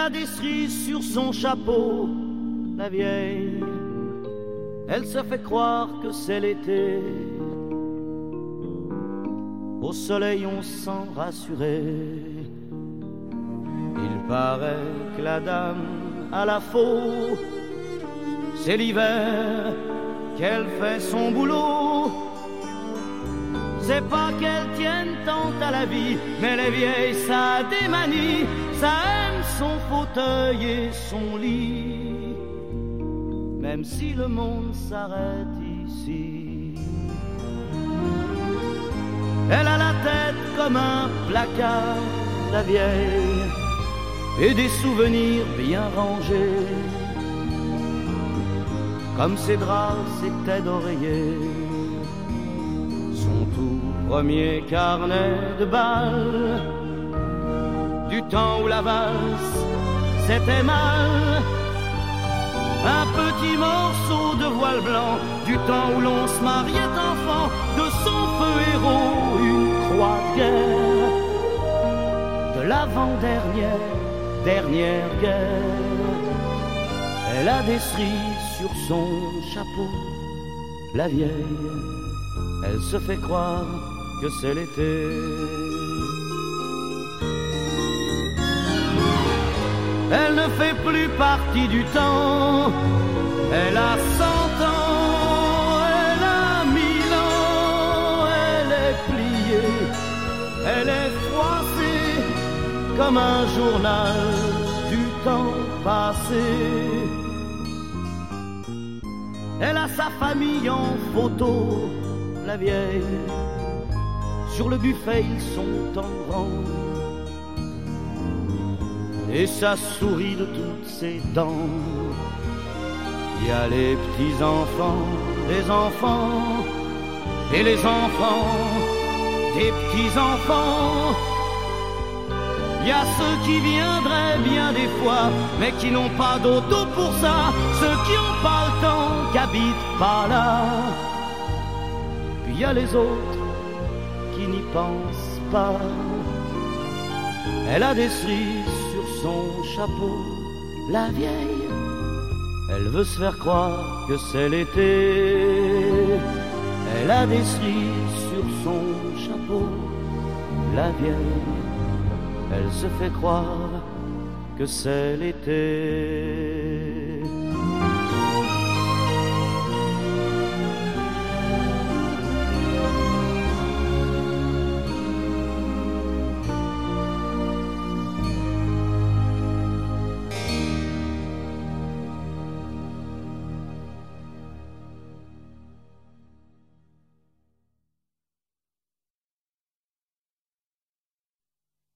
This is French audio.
a des cerises sur son chapeau, la vieille. Elle se fait croire que c'est l'été. Au soleil on se sent rassuré. Il paraît que la dame à la faux, c'est l'hiver qu'elle fait son boulot. C'est pas qu'elle tienne tant à la vie, mais les vieilles ça a des manies. Ça aime son fauteuil et son lit, même si le monde s'arrête ici. Elle a la tête comme un placard, la vieille, et des souvenirs bien rangés, comme ses draps, ses têtes d'oreiller. Son tout premier carnet de bal, du temps où la valse c'était mal. Un petit morceau de voile blanc, du temps où l'on se mariait enfant. De son feu héros, une croix de guerre, de l'avant-dernière, dernière guerre. Elle a des cerises sur son chapeau, la vieille. Elle se fait croire que c'est l'été. Elle ne fait plus partie du temps. Elle a 100 ans, elle a 1000 ans. Elle est pliée, elle est froissée comme un journal du temps passé. Elle a sa famille en photo, la vieille. Sur le buffet ils sont en rang, et ça sourit de toutes ses dents. Il y a les petits-enfants des enfants, et les enfants des petits-enfants. Il y a ceux qui viendraient bien des fois, mais qui n'ont pas d'auto pour ça. Ceux qui n'ont pas le temps, qui habitent pas là. Puis il y a les autres qui n'y pensent pas. Elle a des cerises sur son chapeau, la vieille. Elle veut se faire croire que c'est l'été. Elle a des cerises sur son chapeau, la vieille. Elle se fait croire que c'est l'été.